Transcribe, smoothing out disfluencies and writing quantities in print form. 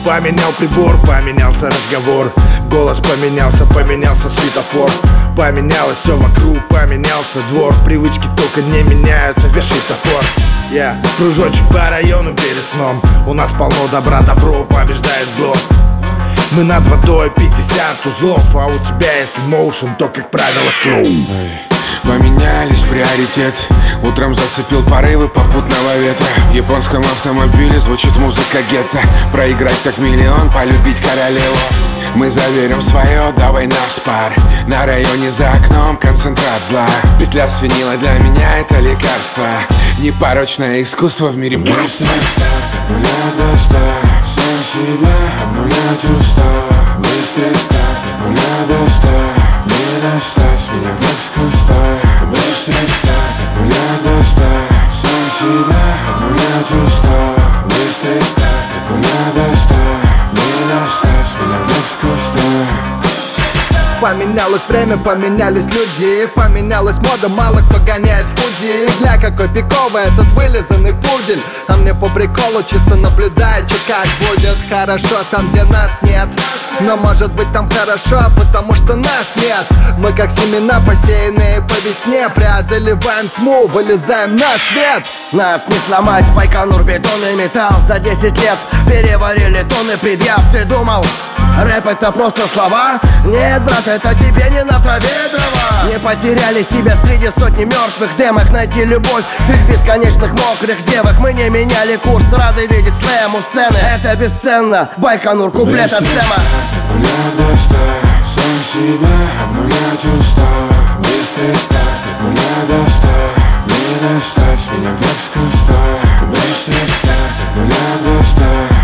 Поменял прибор, поменялся разговор. Голос поменялся, поменялся светофор. Поменялось все вокруг, поменялся двор. Привычки только не меняются, вешай топор. Кружочек по району перед сном. У нас полно добра, добро побеждает зло. Мы над водой 50 узлов. А у тебя если моушен, то как правило слоу. Поменялись приоритеты. Утром зацепил порывы попутного ветра. В японском автомобиле звучит музыка гетто. Проиграть как миллион, полюбить королеву. Мы заверим свое, давай нас пар. На районе за окном концентрат зла. Петля свинила для меня это лекарство. Непорочное искусство в мире просто. Нуля до 100, сам себя обнулять уста. Быстрый старт, нуля до 100. Не достать меня как с куста. Быстрый старт, нуля до 100. Сам себя обнулять уста. Быстрый старт, нуля до 100. Не достать меня как с куста. Поменялось время, поменялись люди. Поменялась мода, мало кто гоняет фуди. Гля, какой пиковый этот вылизанный пудель. А мне по приколу чисто наблюдает, что как будет. Хорошо там, где нас нет. Но может быть там хорошо, потому что нас нет. Мы как семена, посеянные по весне. Преодолеваем тьму, вылезаем на свет. Нас не сломать, Байконур, бетон и металл. За 10 лет переварили тонны предъяв. Ты думал, рэп это просто слова? Нет, брат, это тебе не на траве дрова. Не потеряли себя среди сотни мертвых демок. Найти любовь среди бесконечных мокрых девок. Мы не меняли курс, рады видеть слэм у сцены. Это бесценно, Байконур, куплет от Сэма. Нуля до 100, сам себя обнулять уста. Быстрый старт, нуля до 100. Не достать меня как с куста. Быстрый старт, нуля до 100.